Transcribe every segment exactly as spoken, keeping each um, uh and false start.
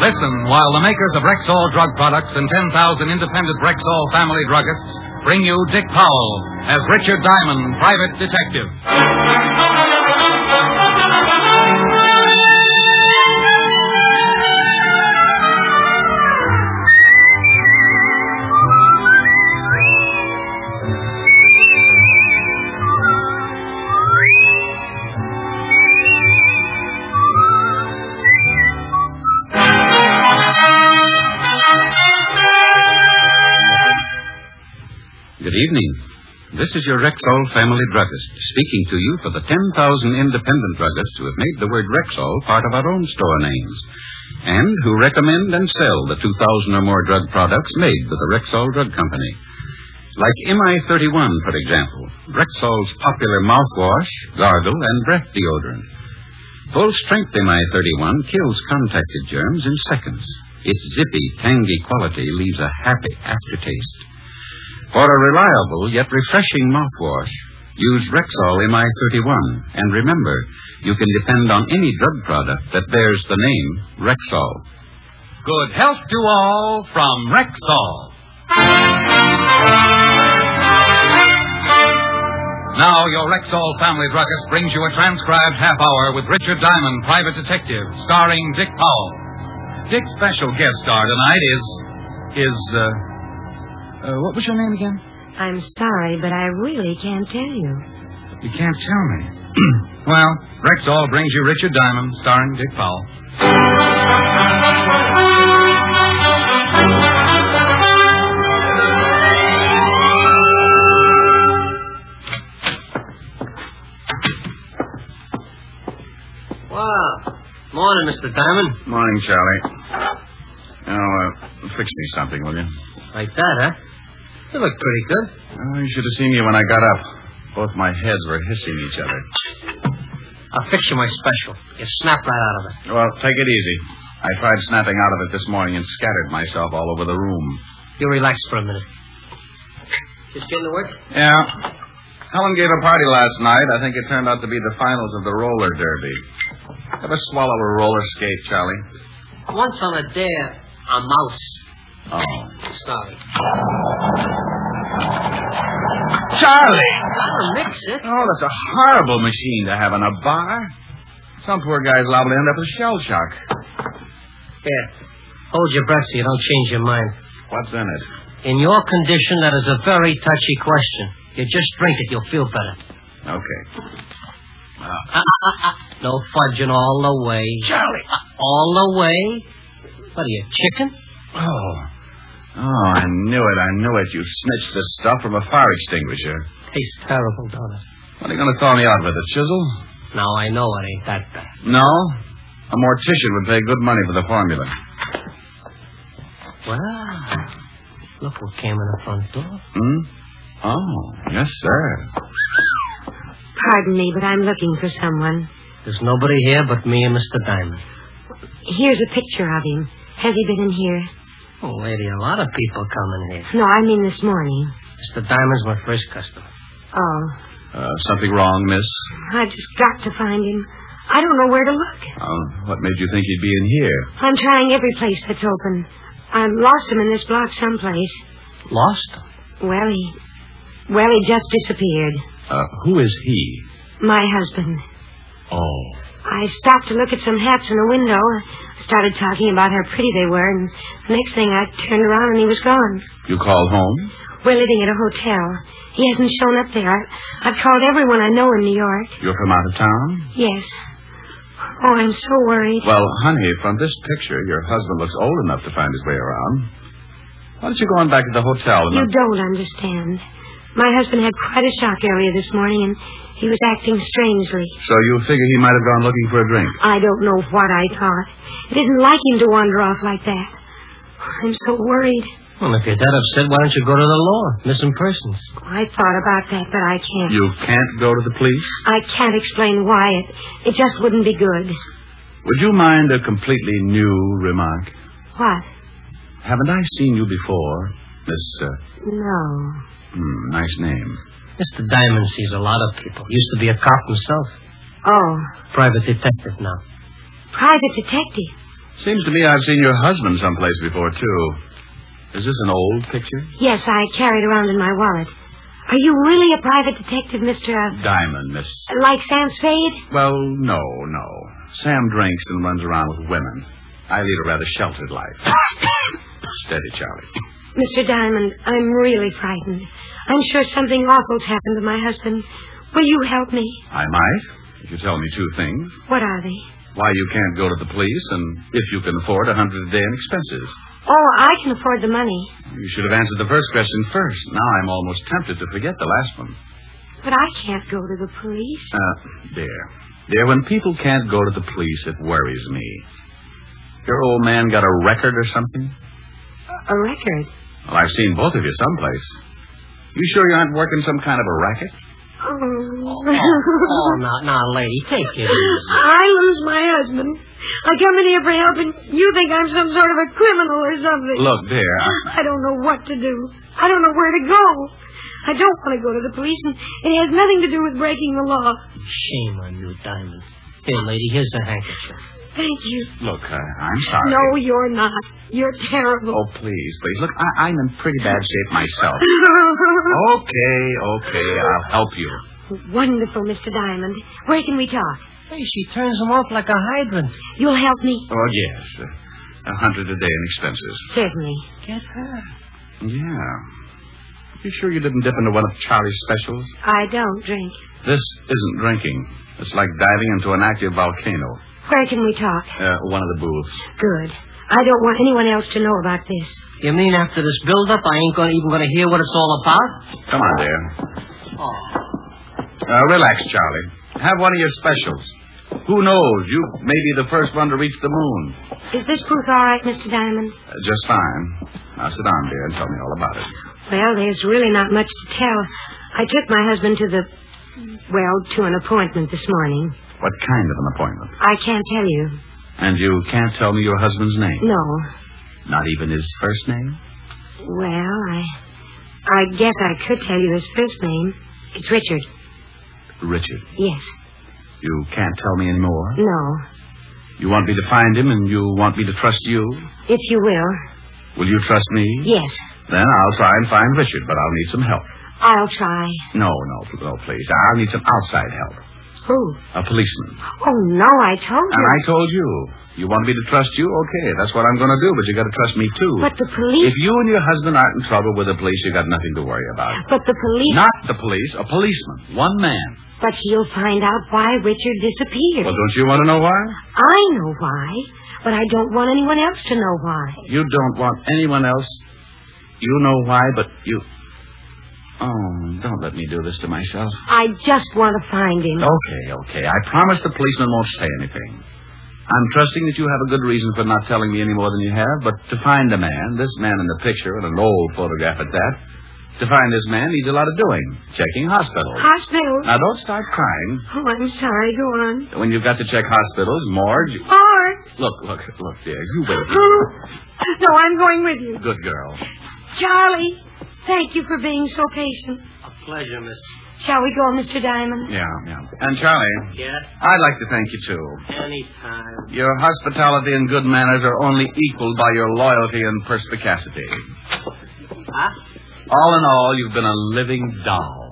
Listen while the makers of Rexall drug products and ten thousand independent Rexall family druggists bring you Dick Powell as Richard Diamond, private detective. Good evening. This is your Rexall family druggist speaking to you for the ten thousand independent druggists who have made the word Rexall part of our own store names and who recommend and sell the two thousand or more drug products made with the Rexall Drug Company. Like M I thirty-one, for example, Rexall's popular mouthwash, gargle, and breath deodorant. Full-strength M I thirty-one kills contacted germs in seconds. Its zippy, tangy quality leaves a happy aftertaste. For a reliable yet refreshing mouthwash, use Rexall M I thirty-one. And remember, you can depend on any drug product that bears the name Rexall. Good health to all from Rexall. Now, your Rexall family druggist brings you a transcribed half hour with Richard Diamond, private detective, starring Dick Powell. Dick's special guest star tonight is... is, uh... Uh, what was your name again? I'm sorry, but I really can't tell you. You can't tell me. Well, Rexall brings you Richard Diamond, starring Dick Powell. Wow. Morning, Mister Diamond. Morning, Charlie. Now, uh, fix me something, will you? Like that, huh? You look pretty good. Oh, you should have seen me when I got up. Both my heads were hissing each other. I'll fix you my special. You snap right out of it. Well, take it easy. I tried snapping out of it this morning and scattered myself all over the room. You relax for a minute. Just getting to work? Yeah. Helen gave a party last night. I think it turned out to be the finals of the roller derby. Ever swallow a roller skate, Charlie? Once on a dare, a mouse. Oh. Sorry. Charlie! I'll mix it. Oh, that's a horrible machine to have in a bar. Some poor guy's liable to end up with shell shock. Here. Hold your breath so you don't change your mind. What's in it? In your condition, that is a very touchy question. You just drink it, you'll feel better. Okay. Uh, uh, uh, uh, no fudging all the way. Charlie! Uh, all the way? What are you, chicken? Oh. Oh, I knew it, I knew it. You snitched this stuff from a fire extinguisher. Tastes terrible, don't it? What are you going to thaw me out with, a chisel? Now I know it ain't that bad. No? A mortician would pay good money for the formula. Well, look what came in the front door. Hmm? Oh, yes, sir. Pardon me, but I'm looking for someone. There's nobody here but me and Mister Diamond. Here's a picture of him. Has he been in here? Oh, lady, a lot of people come in here. No, I mean this morning. Mister Diamond's my first customer. Oh. Uh, something wrong, miss? I just got to find him. I don't know where to look. Uh, what made you think he'd be in here? I'm trying every place that's open. I lost him in this block someplace. Lost him? Well, he... Well, he just disappeared. Uh, who is he? My husband. Oh. I stopped to look at some hats in the window. Started talking about how pretty they were, and the next thing I turned around and he was gone. You called home? We're living at a hotel. He hasn't shown up there. I, I've called everyone I know in New York. You're from out of town? Yes. Oh, I'm so worried. Well, honey, from this picture, your husband looks old enough to find his way around. Why don't you go on back to the hotel? And you not... don't understand. My husband had quite a shock earlier this morning, and he was acting strangely. So you figure he might have gone looking for a drink? I don't know what I thought. It isn't like him to wander off like that. I'm so worried. Well, if you're that upset, why don't you go to the law? Missing persons. I thought about that, but I can't. You can't go to the police? I can't explain why. It, it just wouldn't be good. Would you mind a completely new remark? What? Haven't I seen you before, Miss... Uh... No. Hmm, nice name. Mister Diamond sees a lot of people. Used to be a cop himself. Oh. Private detective now. Private detective? Seems to me I've seen your husband someplace before, too. Is this an old picture? Yes, I carry it around in my wallet. Are you really a private detective, Mister Uh, Diamond, Miss... Like Sam Spade? Well, no, no. Sam drinks and runs around with women. I lead a rather sheltered life. Steady, Charlie. Mister Diamond, I'm really frightened. I'm sure something awful's happened to my husband. Will you help me? I might, if you tell me two things. What are they? Why you can't go to the police, and if you can afford a hundred a day in expenses. Oh, I can afford the money. You should have answered the first question first. Now I'm almost tempted to forget the last one. But I can't go to the police. Uh, dear. Dear, when people can't go to the police, it worries me. Your old man got a record or something? A record? Well, I've seen both of you someplace. You sure you aren't working some kind of a racket? Oh, Oh, oh now, now, lady, take it easy. I lose my husband. I come in here for help, and you think I'm some sort of a criminal or something. Look, dear. I... I don't know what to do. I don't know where to go. I don't want to go to the police, and it has nothing to do with breaking the law. Shame on you, Diamond. Here, lady, here's a handkerchief. Thank you. Look, uh, I'm sorry. No, you're not. You're terrible. Oh, please, please. Look, I, I'm in pretty bad shape myself. Okay, okay, I'll help you. Wonderful, Mister Diamond. Where can we talk? Hey, she turns him off like a hydrant. You'll help me? Oh, yes. Uh, a hundred a day in expenses. Certainly. Get her. Yeah. You sure you didn't dip into one of Charlie's specials? I don't drink. This isn't drinking. It's like diving into an active volcano. Where can we talk? Uh, one of the booths. Good. I don't want anyone else to know about this. You mean after this build-up, I ain't gonna, even going to hear what it's all about? Come on, dear. Oh. Uh, relax, Charlie. Have one of your specials. Who knows? You may be the first one to reach the moon. Is this booth all right, Mister Diamond? Uh, just fine. Now sit down, dear, and tell me all about it. Well, there's really not much to tell. I took my husband to the... Well, to an appointment this morning. What kind of an appointment? I can't tell you. And you can't tell me your husband's name? No. Not even his first name? Well, I... I guess I could tell you his first name. It's Richard. Richard? Yes. You can't tell me any more? No. You want me to find him, and you want me to trust you? If you will. Will you trust me? Yes. Then I'll try and find Richard, but I'll need some help. I'll try. No, no, no, please. I'll need some outside help. Who? A policeman. Oh, no, I told you. And I told you. You want me to trust you? Okay, that's what I'm going to do, but you got to trust me, too. But the police... If you and your husband aren't in trouble with the police, you got nothing to worry about. But the police... Not the police, a policeman. One man. But he'll find out why Richard disappeared. Well, don't you want to know why? I know why, but I don't want anyone else to know why. You don't want anyone else? You know why, but you... Oh, don't let me do this to myself. I just want to find him. Okay, okay. I promise the policeman won't say anything. I'm trusting that you have a good reason for not telling me any more than you have, but to find a man, this man in the picture, and an old photograph at that, to find this man needs a lot of doing. Checking hospitals. Hospitals? Now, don't start crying. Oh, I'm sorry. Go on. When you've got to check hospitals, morgues... You... Morgues? Look, look, look, dear. You wait. No, I'm going with you. Good girl. Charlie, thank you for being so patient. A pleasure, miss. Shall we go, Mister Diamond? Yeah, yeah. And, Charlie... Yeah? I'd like to thank you, too. Anytime. Your hospitality and good manners are only equaled by your loyalty and perspicacity. Huh? All in all, you've been a living doll.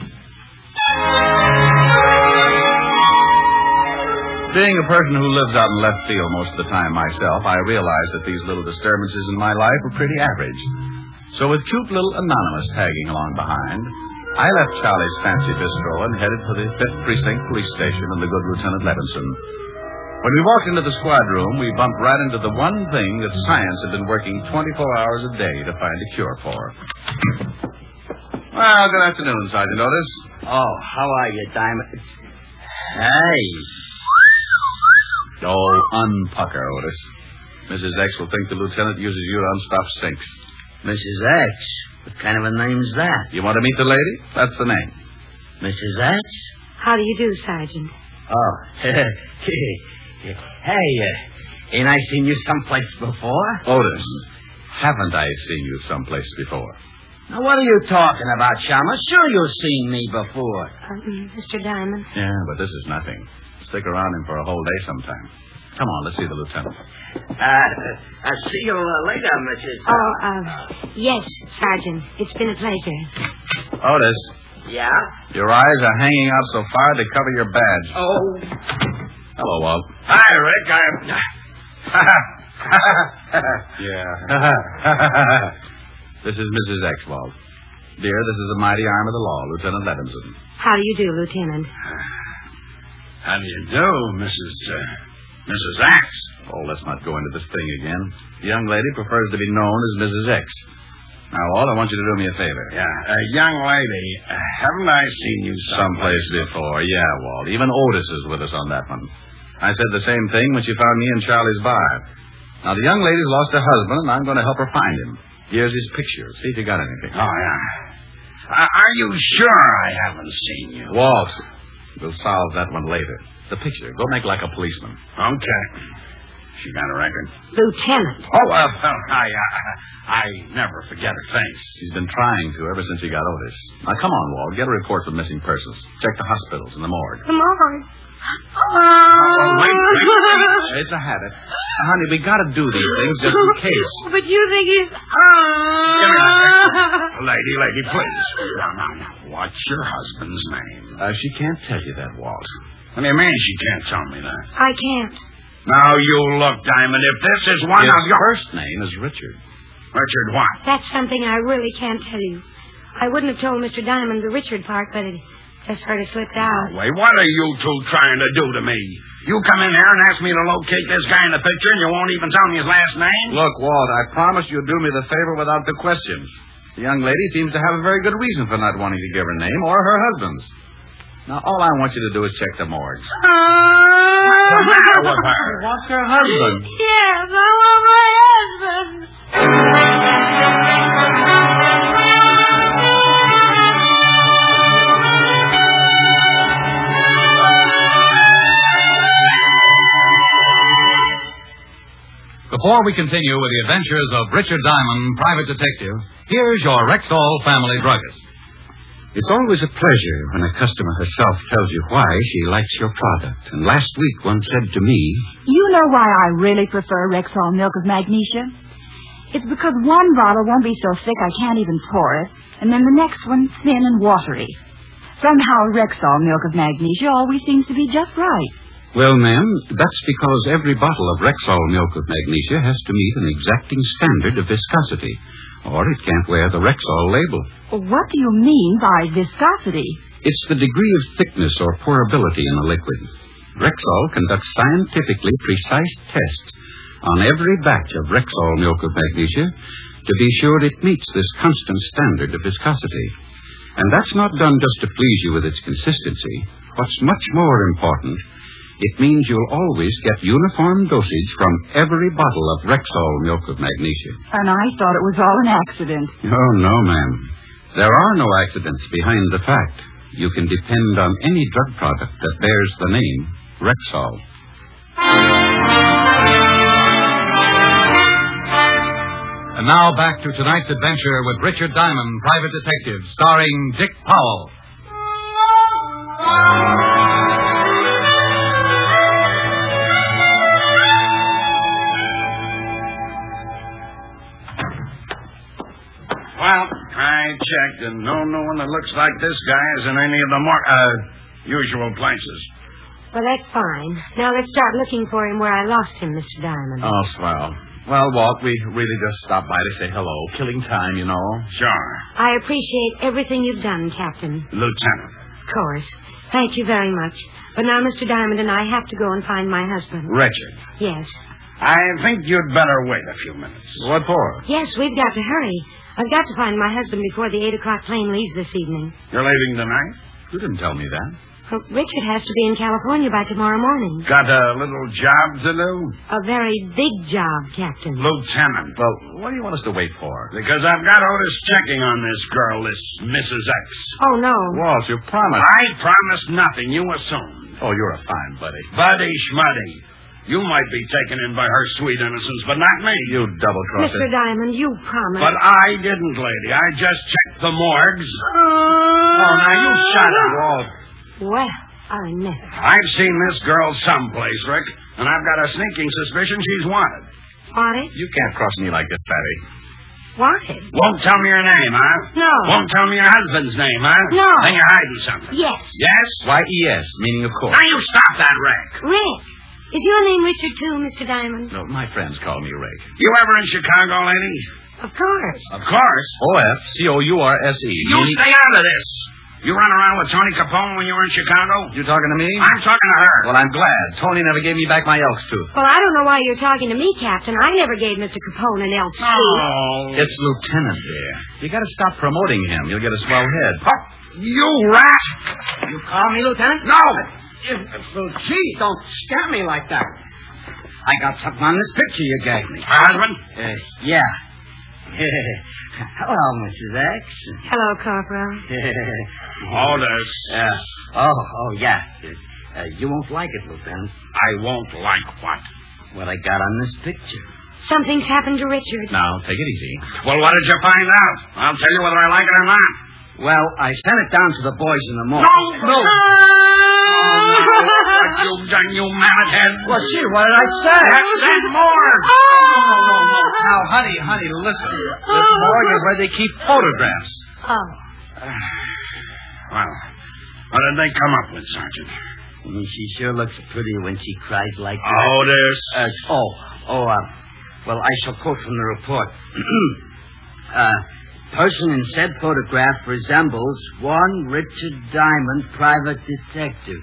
Being a person who lives out in left field most of the time myself, I realize that these little disturbances in my life are pretty average. So with cute little Anonymous tagging along behind, I left Charlie's fancy bistro and headed for the fifth Precinct Police Station and the good Lieutenant Levinson. When we walked into the squad room, we bumped right into the one thing that science had been working twenty-four hours a day to find a cure for. Well, good afternoon, Sergeant Otis. Oh, how are you, Diamond? Hey. Oh, unpucker, Otis. Missus X will think the lieutenant uses you to unstop sinks. Missus X? What kind of a name's that? You want to meet the lady? That's the name. Missus X? How do you do, Sergeant? Oh, hey, uh, ain't I seen you someplace before? Otis, haven't I seen you someplace before? Now, what are you talking about, Shama? Sure you've seen me before. Uh, Mister Diamond? Yeah, but this is nothing. Stick around him for a whole day sometime. Come on, let's see the lieutenant. Uh, I'll see you uh, later, Missus Oh, uh, yes, Sergeant. It's been a pleasure. Otis, Yeah? your eyes are hanging out so far they cover your badge. Oh. Hello, Walt. Hi, Rick. I'm... Yeah. This is Missus X, Walt. Dear, this is the mighty arm of the law, Lieutenant Levinson. How do you do, Lieutenant? How do you do, Missus Uh, Missus X? Oh, let's not go into this thing again. The young lady prefers to be known as Missus X. Now, Walt, I want you to do me a favor. Yeah, uh, young lady, uh, haven't I seen you Someplace before. Yeah, Walt. Even Otis is with us on that one. I said the same thing when she found me in Charlie's bar. Now, the young lady's lost her husband, and I'm going to help her find him. Here's his picture. See if you got anything. Oh, yeah. Uh, are you sure I haven't seen you? Walt, we'll solve that one later. The picture. Go make like a policeman. Okay. She got a record? Lieutenant. Oh, uh, well, I, uh, I never forget her face. She's been trying to ever since he got Otis. Now, come on, Walt. Get a report for missing persons. Check the hospitals and the morgue. The morgue. Oh, wait, wait. It's a habit. Honey, we got to do these things just in case. But you think he's... Give me that. Lady, lady, please. Now, now, now. What's your husband's name? Uh, she can't tell you that, Walt. What do you mean she can't tell me that? I can't. Now, you look, Diamond, if this is one His of your... first name is Richard. Richard what? That's something I really can't tell you. I wouldn't have told Mister Diamond the Richard part, but it just sort of slipped out. Wait, what are you two trying to do to me? You come in here and ask me to locate this guy in the picture, and you won't even tell me his last name? Look, Walt, I promise you'll do me the favor without the questions. The young lady seems to have a very good reason for not wanting to give her name or her husband's. Now, all I want you to do is check the morgues. What's the matter with her? She wants her husband. Yes, I want my husband. Before we continue with the adventures of Richard Diamond, private detective, here's your Rexall family druggist. It's always a pleasure when a customer herself tells you why she likes your product. And last week one said to me... You know why I really prefer Rexall milk of magnesia? It's because one bottle won't be so thick I can't even pour it, and then the next one thin and watery. Somehow Rexall milk of magnesia always seems to be just right. Well, ma'am, that's because every bottle of Rexall milk of magnesia has to meet an exacting standard of viscosity, or it can't wear the Rexall label. What do you mean by viscosity? It's the degree of thickness or pourability in a liquid. Rexall conducts scientifically precise tests on every batch of Rexall milk of magnesia to be sure it meets this constant standard of viscosity. And that's not done just to please you with its consistency. What's much more important, it means you'll always get uniform dosage from every bottle of Rexall milk of magnesia. And I thought it was all an accident. Oh, no, ma'am. There are no accidents behind the fact. You can depend on any drug product that bears the name Rexall. And now back to tonight's adventure with Richard Diamond, private detective, starring Dick Powell. Well, I checked, and no, no one that looks like this guy is in any of the more, uh, usual places. Well, that's fine. Now let's start looking for him where I lost him, Mister Diamond. Oh, swell. Well, Walt, we really just stopped by to say hello. Killing time, you know. Sure. I appreciate everything you've done, Captain. Lieutenant. Of course. Thank you very much. But now Mister Diamond and I have to go and find my husband. Richard. Yes. I think you'd better wait a few minutes. What for? Yes, we've got to hurry. I've got to find my husband before the eight o'clock plane leaves this evening. You're leaving tonight? You didn't tell me that. Well, Richard has to be in California by tomorrow morning. Got a little job to do? A very big job, Captain. Lieutenant. Well, what do you want us to wait for? Because I've got Otis checking on this girl, this Missus X. Oh, no. Walt, you promised. I promised nothing. You assumed. Oh, you're a fine buddy. Buddy schmuddy. You might be taken in by her sweet innocence, but not me. You double-crosser. Mister Diamond, you promised. But I didn't, lady. I just checked the morgues. Oh, Oh, now you shut up. Walt. Well, I never. I've seen this girl someplace, Rick, and I've got a sneaking suspicion she's wanted. Wanted? You can't cross me like this, Fatty. Wanted? Won't tell me your name, huh? No. Won't tell me your husband's name, huh? No. Then you're hiding something. Yes. Yes? Y E S, meaning of course. Now you stop that, Rick. Rick. Is your name Richard, too, Mister Diamond? No, my friends call me Rick. You ever in Chicago, lady? Of course. Of course. O F C O U R S E. You stay out of this. You run around with Tony Capone when you were in Chicago? You talking to me? I'm talking to her. Well, I'm glad. Tony never gave me back my elk's tooth. Well, I don't know why you're talking to me, Captain. I never gave Mister Capone an elk's tooth. Oh. It's Lieutenant there. You gotta stop promoting him. You'll get a swell head. Oh, you rat. You call me, Lieutenant? No. Well, gee, don't scare me like that. I got something on this picture you gave me. My husband? Uh, yeah. Hello, Missus X. Hello, Corporal. Orders. Uh, oh, oh, yeah. Uh, you won't like it, Lieutenant. I won't like what? What I got on this picture. Something's happened to Richard. Now, take it easy. Well, what did you find out? I'll tell you whether I like it or not. Well, I sent it down to the boys in the morning. No, no. What you done, you mammoth head? Well, gee, what did I say? Yes, send more. Now, honey, honey, listen. This morgue is where they keep photographs. Oh. Well, what did they come up with, Sergeant? Mm, She sure looks pretty when she cries like that. Oh, this. Uh, oh, oh, uh, well, I shall quote from the report. uh, person in said photograph resembles one Richard Diamond, private detective.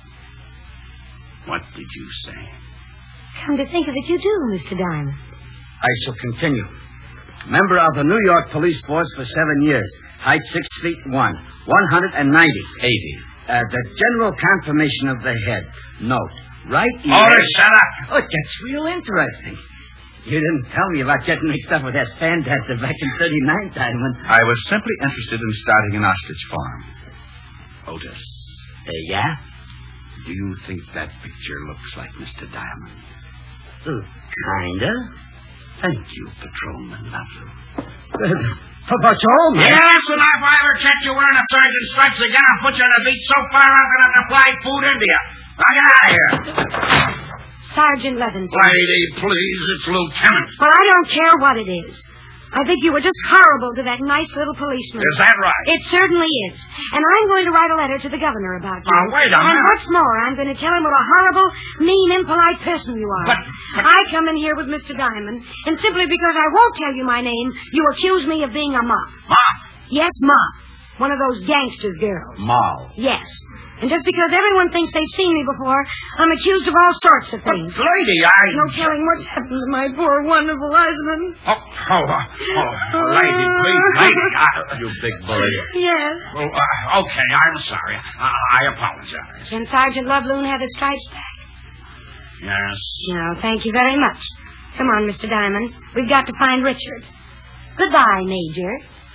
What did you say? Come to think of it, you do, Mister Diamond. I shall continue. Member of the New York Police Force for seven years. Height six feet one. One hundred and ninety. Eighty. Uh, the general conformation of the head. Note. Right ear. Order, shut up. Oh, it gets real interesting. You didn't tell me about getting mixed up with that fantastic back in thirty-nine, Diamond. I was simply interested in starting an ostrich farm. Otis, Uh, yeah? do you think that picture looks like Mister Diamond? Uh, kinda. Thank you, Patrolman Loveland. Patrolman? Yes, and if I ever catch you wearing a sergeant's stripes again, I'll put you on the beach so far I'm going to have to fly food into you. Now get out of here. Sergeant Levinson. Lady, please, it's Lieutenant. Well, I don't care what it is. I think you were just horrible to that nice little policeman. Is that right? It certainly is. And I'm going to write a letter to the governor about you. Now, wait a and minute. what's more, I'm going to tell him what a horrible, mean, impolite person you are. But, but... I come in here with Mister Diamond, and simply because I won't tell you my name, you accuse me of being a mop. Mom. Yes, mop. One of those gangsters girls. Moll. Yes. And just because everyone thinks they've seen me before, I'm accused of all sorts of things. But, lady, I... No telling what's happened to my poor, wonderful husband. Oh, oh, uh, oh, lady, please, lady. I... You big bully. Yes. Well, uh, okay, I'm sorry. I, I apologize. Can Sergeant Loveloon have his stripes back? Yes. No, thank you very much. Come on, Mister Diamond. We've got to find Richard. Goodbye, Major.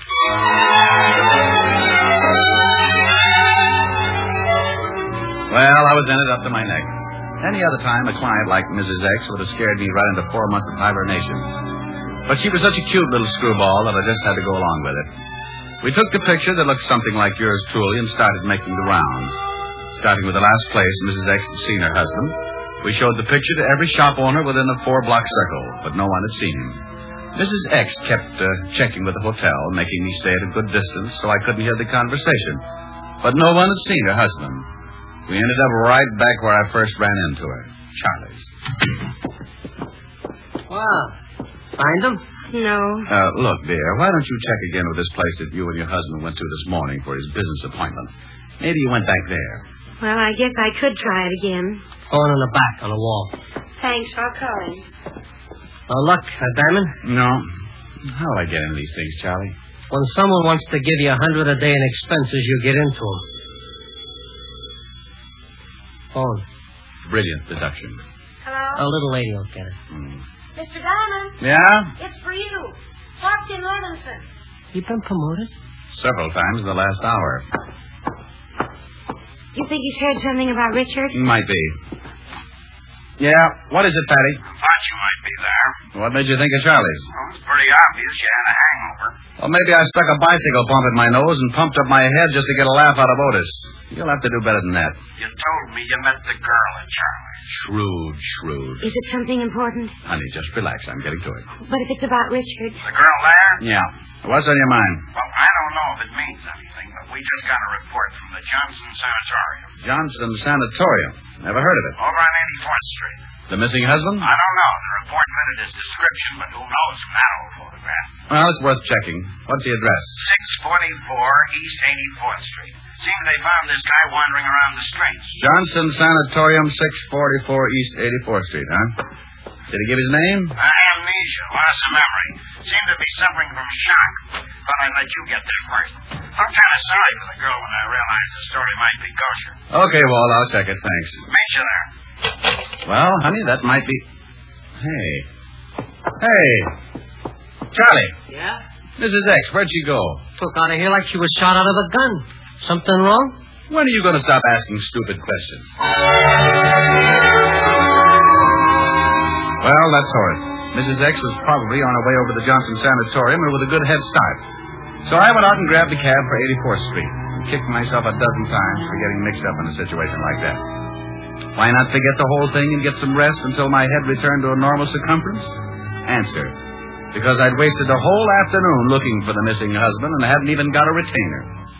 Well, I was ended up to my neck. Any other time, a client like Missus X would have scared me right into four months of hibernation. But she was such a cute little screwball that I just had to go along with it. We took the picture that looked something like yours truly and started making the rounds. Starting with the last place Missus X had seen her husband, we showed the picture to every shop owner within a four-block circle, but no one had seen him. Missus X kept uh, checking with the hotel, making me stay at a good distance so I couldn't hear the conversation. But no one had seen her husband. We ended up right back where I first ran into her, Charlie's. Wow. Find him? No. Uh, look, dear, why don't you check again with this place that you and your husband went to this morning for his business appointment? Maybe you went back there. Well, I guess I could try it again. Phone in the back on the wall. Thanks, I'll call him. Oh, look, uh, Diamond. No. How do I get into these things, Charlie? When someone wants to give you a hundred a day in expenses, you get into them. Phone. Brilliant deduction. Hello? A little lady will get it. Mm. Mister Diamond, Yeah? it's for you. Captain Levinson. You been promoted? Several times in the last hour. You think he's heard something about Richard? Might be. Yeah, what is it, Patty? I thought you might be there. What made you think of Charlie's? Well, it's pretty obvious you had a hangover. Well, maybe I stuck a bicycle pump in my nose and pumped up my head just to get a laugh out of Otis. You'll have to do better than that. You told me you met the girl at Charlie's. Shrewd, shrewd. Is it something important? Honey, just relax. I'm getting to it. But if it's about Richard... The girl there? Yeah. What's on your mind? Well, I don't know if it means anything, but we just got a report from the Johnson Sanatorium. Johnson Sanatorium. Never heard of it. Over on eighty-fourth Street. The missing husband? I don't know. The report fitted his description, but who knows from that old photograph. Well, it's worth checking. What's the address? six forty-four East eighty-fourth Street. Seems they found this guy wandering around the streets. Johnson Sanatorium, six forty-four East eighty-fourth Street, huh? Did he give his name? Uh, amnesia, loss of memory. Seemed to be suffering from shock. Thought I'd let you get there first. I'm kind of sorry for the girl when I realized the story might be kosher. Okay, Walt, I'll check it. Thanks. Meet you there. Well, honey, that might be... Hey. Hey. Charlie. Yeah? Missus X, where'd she go? Took out of here like she was shot out of a gun. Something wrong? When are you going to stop asking stupid questions? Well, that's horrid. Missus X was probably on her way over to the Johnson Sanatorium and with a good head start. So I went out and grabbed a cab for eighty-fourth Street and kicked myself a dozen times for getting mixed up in a situation like that. Why not forget the whole thing and get some rest until my head returned to a normal circumference? Answer. Because I'd wasted a whole afternoon looking for the missing husband and hadn't even got a retainer.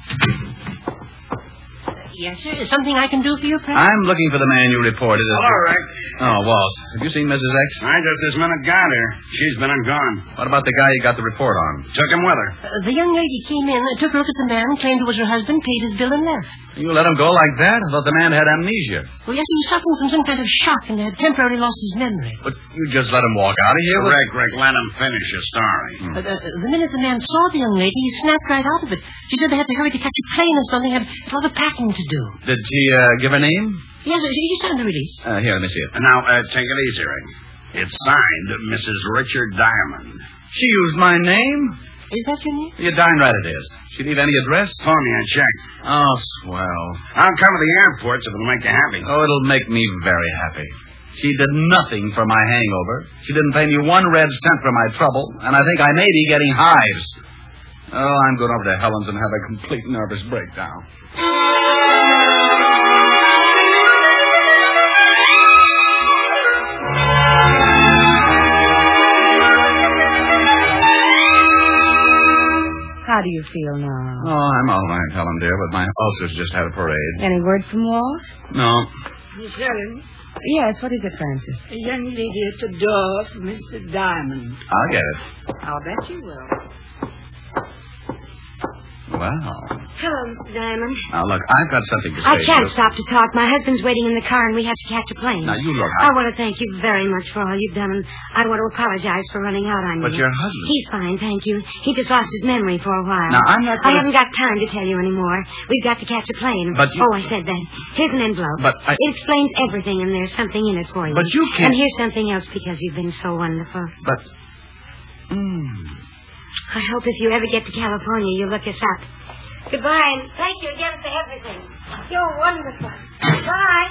Yes, sir. Is something I can do for you, Frank? I'm looking for the man you reported as... Hello, Rick. Oh, Walt. Have you seen Missus X? I just this minute got her. She's been and gone. What about the guy you got the report on? Took him with her. Uh, the young lady came in, took a look at the man, claimed it was her husband, paid his bill, and left. You let him go like that? I thought the man had amnesia. Well, yes, he was suffering from some kind of shock and had temporarily lost his memory. But you just let him walk out of here? With... Rick, Rick, let him finish his story. Hmm. Uh, uh, the minute the man saw the young lady, he snapped right out of it. She said they had to hurry to catch a plane or something, had a lot of packing to do. Did she uh, give her name? Yes, sir, he signed the release. Uh, here, let me see it. Now, uh, take it easy, Rick. It's signed Missus Richard Diamond. She used my name? Is that your name? You're darn right it is. She leave any address? Phone me and check. Oh, swell. I'll cover the airports if it'll make you happy. Oh, it'll make me very happy. She did nothing for my hangover. She didn't pay me one red cent for my trouble, and I think I may be getting hives. Oh, I'm going over to Helen's and have a complete nervous breakdown. How do you feel now? Oh, I'm all right, Helen, dear, but my ulcers just had a parade. Any word from Walt? No. Miss Helen, Yes, what is it, Francis? a young lady at the door for Mister Diamond. I'll get it. I'll bet you will. Wow. Hello, Mister Diamond. Now, look, I've got something to say I can't to you. stop to talk. My husband's waiting in the car, and we have to catch a plane. Now, you look. I want to thank you very much for all you've done, and I want to apologize for running out on But you. your husband... He's fine, thank you. He just lost his memory for a while. Now, I'm not I gonna... haven't got time to tell you anymore. We've got to catch a plane. But you- Oh, I said that. Here's an envelope. But I- It explains everything, and there's something in it for you. But you can't- And here's something else because you've been so wonderful. But... Mm. I hope if you ever get to California, you'll look us up. Goodbye, and thank you again for everything. You're wonderful. Bye.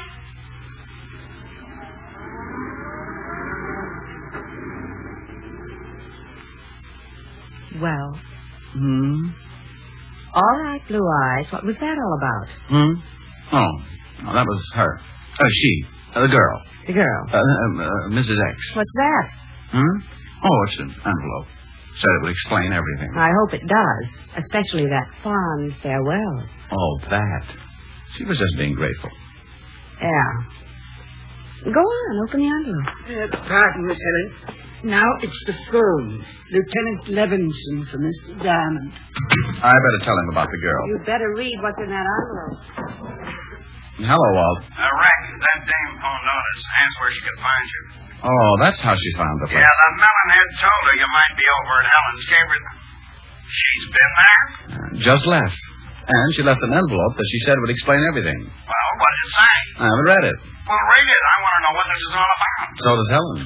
Well, Hmm? all right, Blue Eyes. What was that all about? Hmm? Oh, oh that was her. Uh, she. Uh, the girl. The girl. Uh, uh, uh, Missus X. What's that? Hmm? Oh, it's an envelope. Said it would explain everything. I hope it does, especially that fond farewell. Oh, that. She was just being grateful. Yeah. Go on, open the envelope. Uh, pardon, Miss Helen. Now it's the phone. Lieutenant Levinson for Mister Diamond. I better tell him about the girl. You'd better read what's in that envelope. Hello, Walt. Uh, Rick, that dame phoned Otis. Asked where she could find you. Oh, that's how she found the place. Yeah, the melonhead told her you might be over at Helen's. Gave her... She's been there? Uh, just left. And she left an envelope that she said would explain everything. Well, what did it say? I haven't read it. Well, read it. I want to know what this is all about. So does Helen.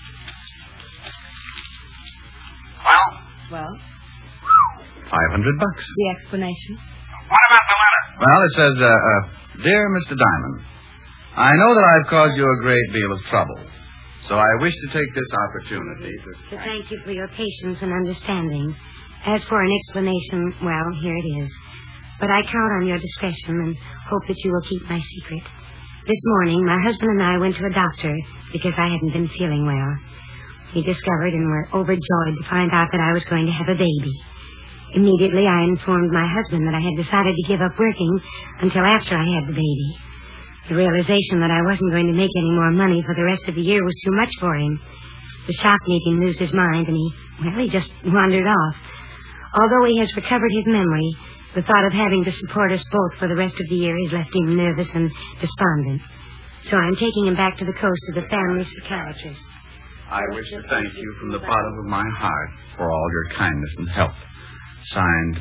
Well, Well, Five hundred bucks. the explanation? what about the letter? Well, it says, uh, uh, Dear Mister Diamond, I know that I've caused you a great deal of trouble. So I wish to take this opportunity to... To thank you for your patience and understanding. As for an explanation, well, here it is. But I count on your discretion and hope that you will keep my secret. This morning, my husband and I went to a doctor because I hadn't been feeling well. We discovered and were overjoyed to find out that I was going to have a baby. Immediately, I informed my husband that I had decided to give up working until after I had the baby. The realization that I wasn't going to make any more money for the rest of the year was too much for him. The shock made him lose his mind, and he, well, he just wandered off. Although he has recovered his memory, the thought of having to support us both for the rest of the year has left him nervous and despondent. So I'm taking him back to the coast to the family psychiatrist. I wish to thank you from the bottom of my heart for all your kindness and help. Signed,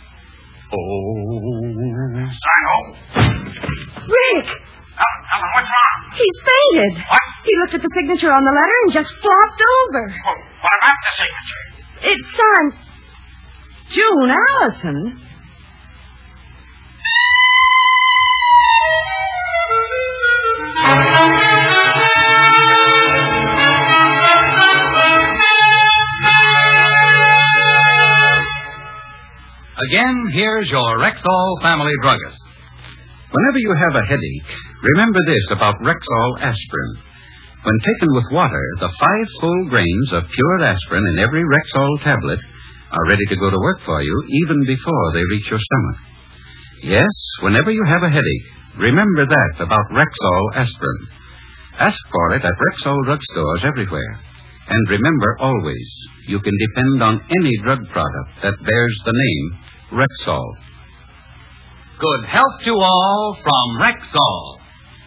Oh. Sign home. Rick! Ellen, Ellen, what's wrong? He's fainted. What? He looked at the signature on the letter and just flopped over. Well, what about the signature? It's signed June Allison. Again, here's your Rexall family druggist. Whenever you have a headache, remember this about Rexall aspirin. When taken with water, the five full grains of pure aspirin in every Rexall tablet are ready to go to work for you even before they reach your stomach. Yes, whenever you have a headache, remember that about Rexall aspirin. Ask for it at Rexall drugstores everywhere. And remember always, you can depend on any drug product that bears the name Rexall. Good health to all from Rexall.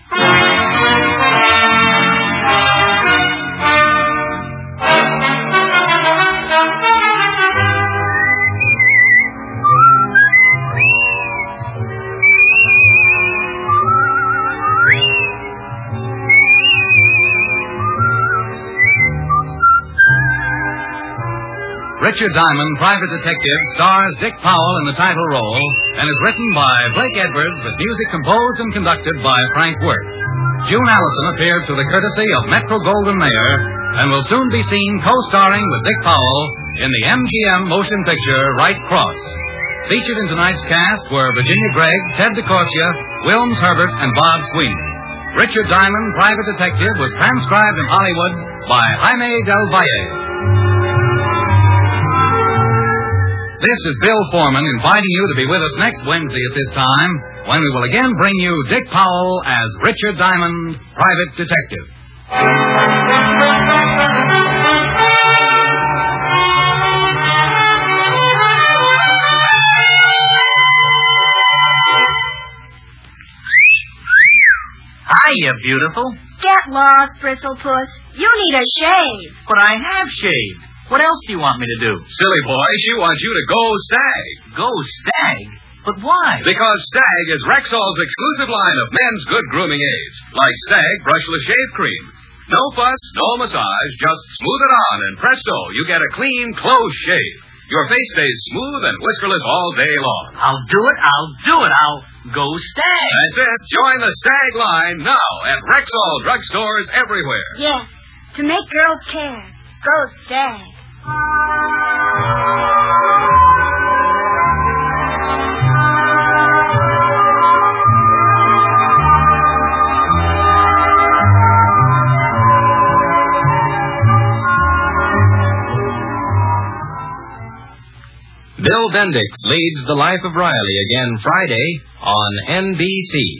Richard Diamond, Private Detective, stars Dick Powell in the title role and is written by Blake Edwards with music composed and conducted by Frank Worth. June Allison appeared through the courtesy of Metro-Goldwyn-Mayer and will soon be seen co-starring with Dick Powell in the M G M motion picture Right Cross. Featured in tonight's cast were Virginia Gregg, Ted DeCorsia, Wilms Herbert, and Bob Sweeney. Richard Diamond, Private Detective, was transcribed in Hollywood by Jaime Del Valle. This is Bill Foreman inviting you to be with us next Wednesday at this time when we will again bring you Dick Powell as Richard Diamond, Private Detective. Hiya, beautiful. Get lost, Bristlepuss. You need a shave. But I have shaved. What else do you want me to do? Silly boy, she wants you to go Stag. Go Stag? But why? Because Stag is Rexall's exclusive line of men's good grooming aids, like Stag Brushless Shave Cream. No fuss, no massage, just smooth it on, and presto, you get a clean, close shave. Your face stays smooth and whiskerless all day long. I'll do it, I'll do it, I'll go Stag. That's it. Join the Stag line now at Rexall drugstores everywhere. Yes, to make girls care. Go Stag. Bill Bendix leads The Life of Riley again Friday on N B C.